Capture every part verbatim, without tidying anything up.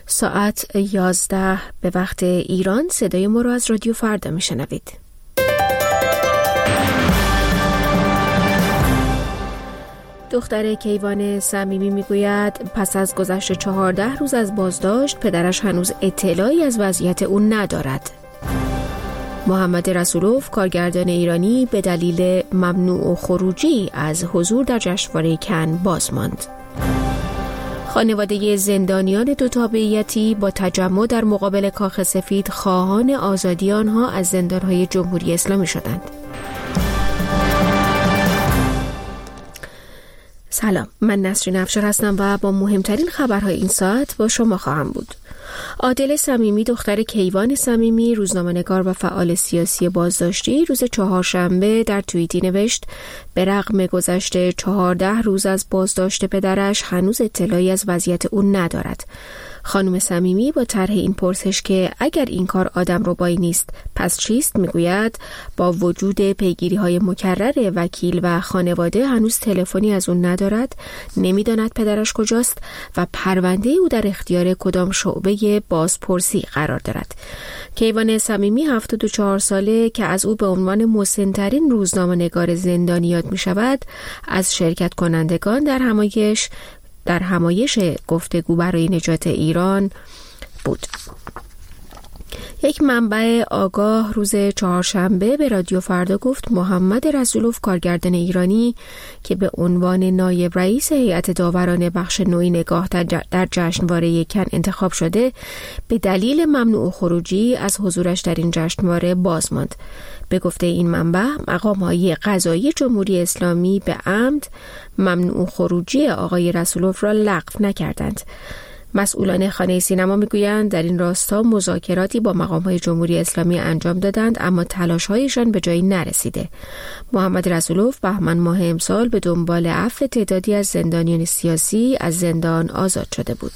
ساعت یازده به وقت ایران. صدای ما رو از رادیو فردا میشنوید. دختر کیوان صمیمی میگوید پس از گذشت چهارده روز از بازداشت پدرش هنوز اطلاعی از وضعیت او ندارد. محمد رسولوف کارگردان ایرانی به دلیل ممنوع خروجی از حضور در جشنواره کن باز ماند. خانواده زندانیان دو تابعیتی با تجمع در مقابل کاخ سفید خواهان آزادی آنها از زندانهای جمهوری اسلامی شدند. سلام، من نسرین افشار هستم و با مهمترین خبرهای این ساعت با شما خواهم بود. عادل صمیمی دختر کیوان صمیمی روزنامه‌نگار و فعال سیاسی بازداشتی روز چهارشنبه در توییتی نوشت به رغم گذشت چهارده روز از بازداشت پدرش هنوز اطلاعی از وضعیت او ندارد. خانم صمیمی با طرح این پرسش که اگر این کار آدم ربایی نیست پس چیست میگوید با وجود پیگیری‌های مکرر وکیل و خانواده هنوز تلفنی از اون ندارد، نمیداند پدرش کجاست و پرونده او در اختیار کدام شعبه بازپرسی قرار دارد. کیوان صمیمی هفتاد و چهار ساله که از او به عنوان مسن‌ترین روزنامه‌نگار زندانی یاد می‌شود، از شرکت کنندگان در همایش در همایش گفتگو برای نجات ایران بود. یک منبع آگاه روز چهارشنبه به رادیو فردا گفت محمد رسولوف کارگردان ایرانی که به عنوان نایب رئیس هیئت داوران بخش نوعی نگاه در جشنواره کن انتخاب شده به دلیل ممنوع خروجی از حضورش در این جشنواره باز ماند. به گفته این منبع مقام‌های قضایی جمهوری اسلامی به عمد ممنوع خروجی آقای رسولوف را لغو نکردند. مسئولان خانه سینما میگویند در این راستا مذاکراتی با مقام‌های جمهوری اسلامی انجام دادند اما تلاش‌هایشان به جایی نرسیده. محمد رسولوف بهمن ماه امسال به دنبال عفو تعدادی از زندانیان سیاسی از زندان آزاد شده بود.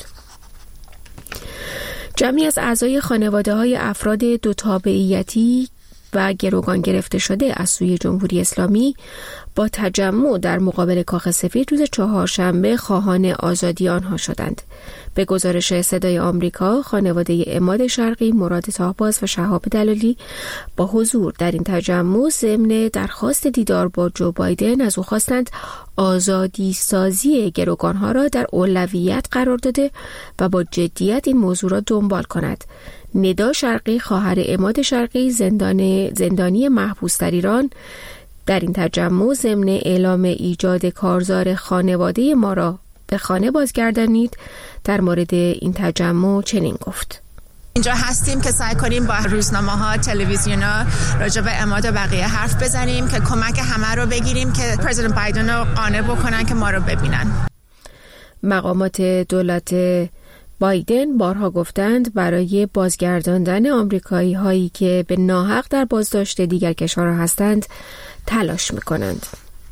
جمعی از اعضای خانواده‌های افراد دو تابعیتی و گروگان گرفته شده از سوی جمهوری اسلامی با تجمع در مقابل کاخ سفید روز چهارشنبه خواهان آزادی آنها شدند. به گزارش صدای آمریکا، خانواده عماد شرقی، مراد طاهباز و شهاب دلالی با حضور در این تجمع ضمن درخواست دیدار با جو بایدن از او خواستند آزادی سازی گروگانها را در اولویت قرار داده و با جدیت این موضوع را دنبال کند. ندا شرقی خواهر عماد شرقی زندان زندانی محبوس در ایران در این تجمع ضمن اعلام ایجاد کارزار خانواده ما را به خانه بازگردانید در مورد این تجمع چنین گفت: اینجا هستیم که سعی کنیم با روزنامه‌ها، تلویزیون‌ها راجع به عماد و بقیه حرف بزنیم که کمک همه رو بگیریم که پرزیدنت بایدن رو قانع بکنن که ما رو ببینن. مقامات دولت بایدن بارها گفتند برای بازگرداندن آمریکایی هایی که به ناحق در بازداشت دیگر کشورها هستند تلاش میکنند.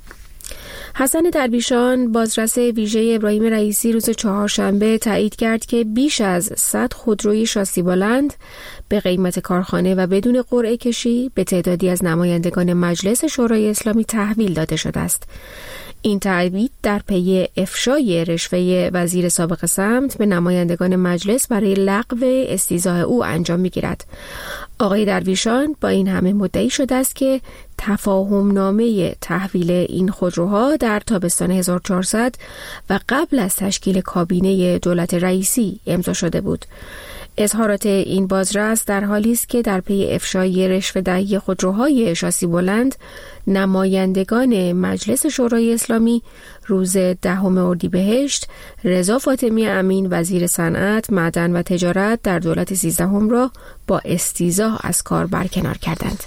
حسن درویشان بازرس ویژه ابراهیم رئیسی روز چهارشنبه تایید کرد که بیش از صد خودروی شاسی بلند به قیمت کارخانه و بدون قرعه کشی به تعدادی از نمایندگان مجلس شورای اسلامی تحویل داده شده است. این تایید در پی افشای رشوه وزیر سابق سمت به نمایندگان مجلس برای لغو استیضاح او انجام می‌گیرد. آقای درویشان با این همه مدعی شده است که تفاهم نامه تحویل این خودروها در تابستان هزار و چهارصد و قبل از تشکیل کابینه دولت رئیسی امضا شده بود. اظهارات این بازرس در حالی است که در پی افشای رشوه دهی خودروهای شاسی بلند نمایندگان مجلس شورای اسلامی روز دهم اردیبهشت رضا فاطمی امین وزیر صنعت، معدن و تجارت در دولت سیزدهم را با استیضاح از کار برکنار کردند.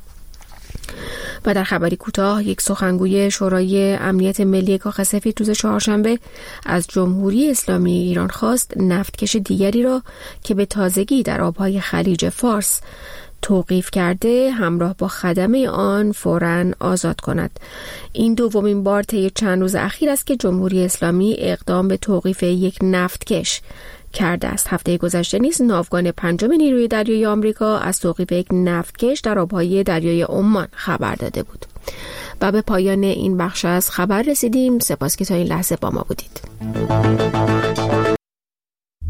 و در خبری کوتاه، یک سخنگوی شورای امنیت ملی کاخ سفید روز چهارشنبه از جمهوری اسلامی ایران خواست نفتکش دیگری را که به تازگی در آبهای خلیج فارس توقیف کرده همراه با خدمه آن فوراً آزاد کند. این دومین بار طی چند روز اخیر است که جمهوری اسلامی اقدام به توقیف یک نفتکش کرده است. هفته گذشته نیز ناوگان پنجم نیروی دریایی آمریکا از توقیف یک نفتکش در آبهای دریای عمان خبر داده بود. و به پایان این بخش از خبر رسیدیم. سپاس که تا این لحظه با ما بودید.